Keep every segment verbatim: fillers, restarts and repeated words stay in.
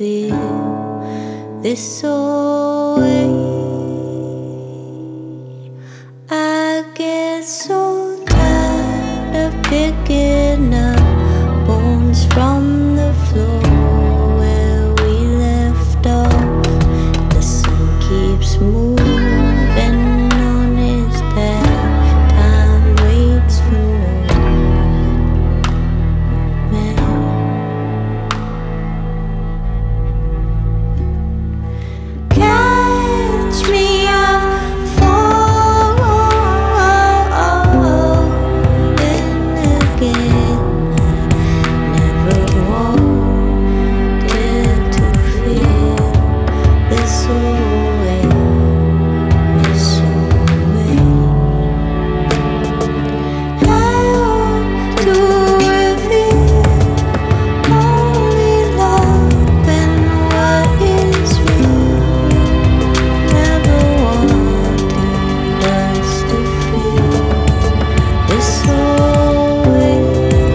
feel this way. I get so tired of picking up bones from the floor where we left off. The sun keeps moving on its path. Time waits for no man. Catch me up falling again. I never wanted to feel this way, this way. I hope to reveal only love and what is real. Never wanted us to feel this way.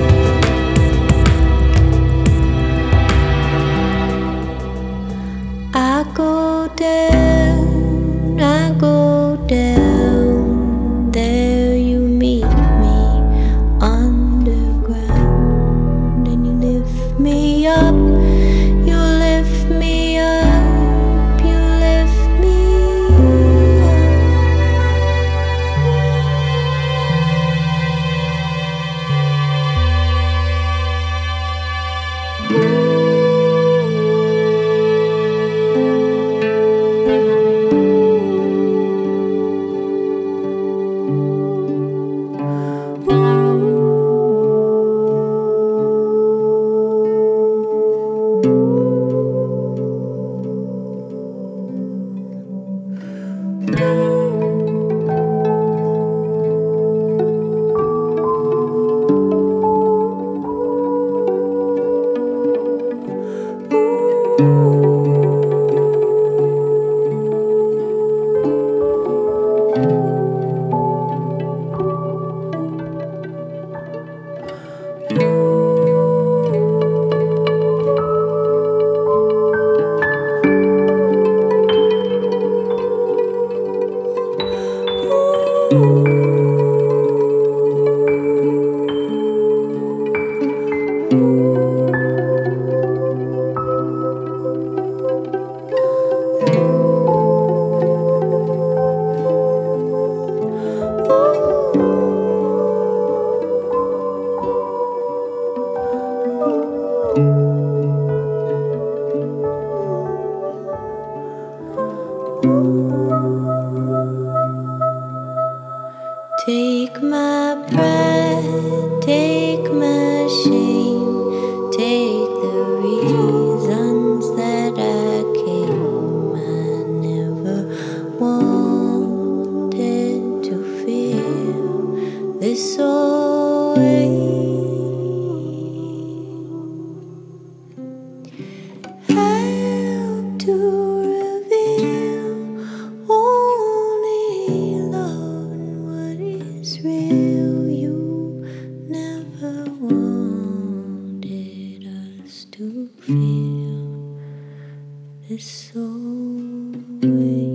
I go down, I go down. There you meet me underground, and you lift me up, you lift me up, you lift me up. Take my pride, take my shame, take the reasons that I came. I never wanted to feel this way. Help to reveal only love and what is real. You never wanted us to feel this way.